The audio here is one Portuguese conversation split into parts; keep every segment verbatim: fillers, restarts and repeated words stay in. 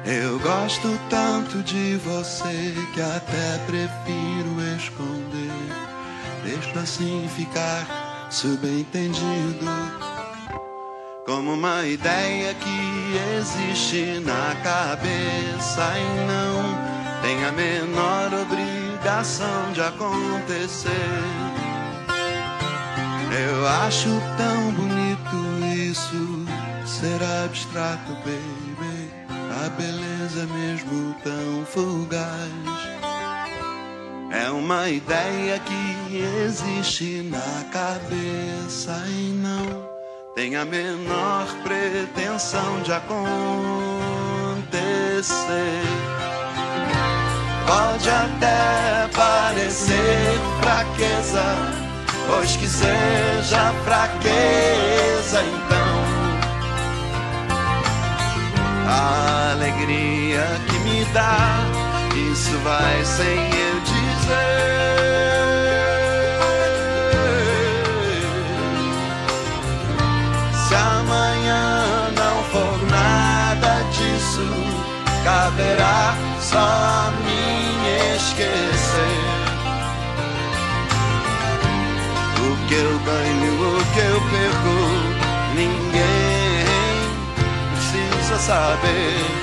Eu gosto tanto de você que até prefiro esconder. Deixo assim ficar subentendido, como uma ideia que existe na cabeça e não tem a menor obrigação de acontecer. Eu acho tão bonito isso, ser abstrato, baby. A beleza mesmo tão fugaz é uma ideia que existe na cabeça e não tem a menor pretensão de acontecer. Pode até parecer fraqueza, pois que seja fraqueza, então a alegria que me dá, isso vai sem eu dizer. Se amanhã não for nada disso, caberá só a mim esquecer. O que eu ganho, o que eu perco, ninguém precisa saber.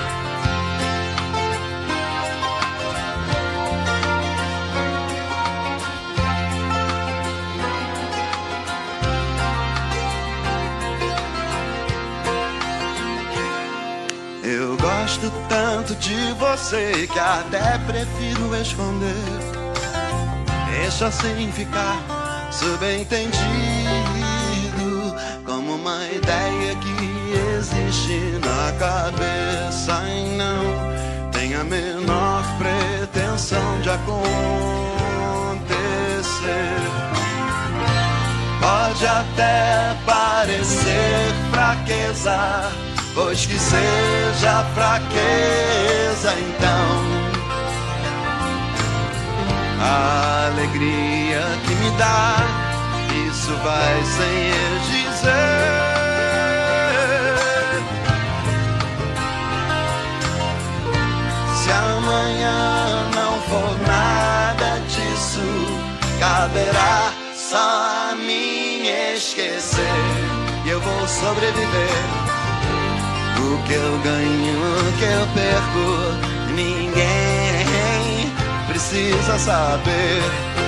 Eu gosto tanto de você que até prefiro esconder. Deixa assim ficar subentendido, como uma ideia que existe na cabeça e não tem a menor pretensão de acontecer. Pode até parecer fraqueza, pois que seja fraqueza, então a alegria que me dá, isso vai sem eu dizer. Se amanhã não for nada disso, caberá só a mim esquecer. E eu vou sobreviver. O que eu ganho, o que eu perco, ninguém precisa saber.